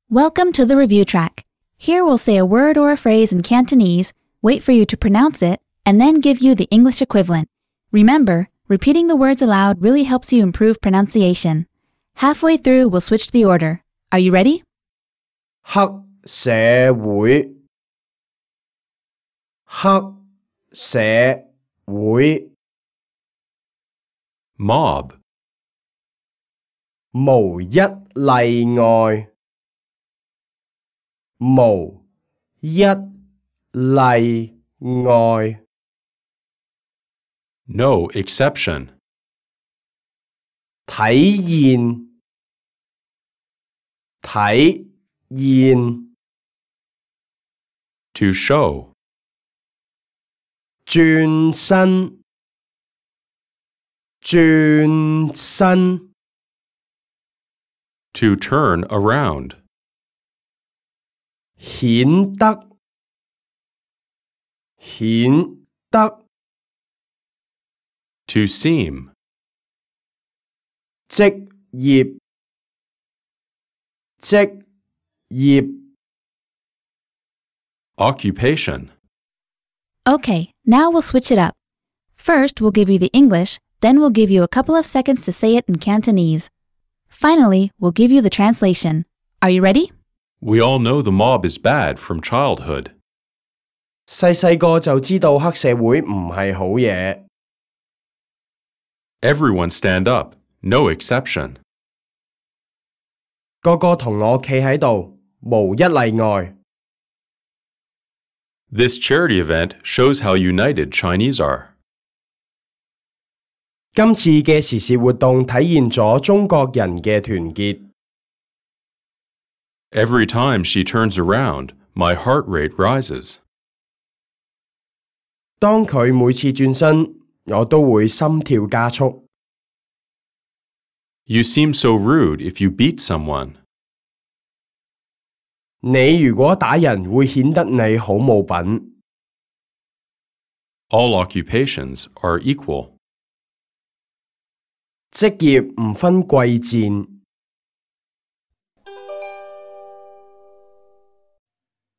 Welcome to the review track. Here we'll say a word or a phrase in Cantonese, wait for you to pronounce it, and then give you the English equivalent. Remember, repeating the words aloud really helps you improve pronunciation. Halfway through, we'll switch the order. Are you ready? 黑社會黑社會 Mob. 無一例外無一例外 No exception. 體現體現 To show. 轉身轉身 To turn around. 顯得顯得 To seem. 職業職業 Occupation. Okay, now we'll switch it up. First, we'll give you the English, then we'll give you a couple of seconds to say it in Cantonese. Finally, we'll give you the translation. Are you ready? We all know the mob is bad from childhood. 細個就知道黑社會唔係好嘢 Everyone stand up, no exception. 個個同我企喺度無一例外 This charity event shows how united Chinese are. 今次嘅時事活動體現咗中國人嘅團結 Every time she turns around, my heart rate rises. 當佢每次轉身我都會心跳加速 You seem so rude if you beat someone. 你如果打人會顯得你好冇品 All occupations are equal. 職業唔分貴賤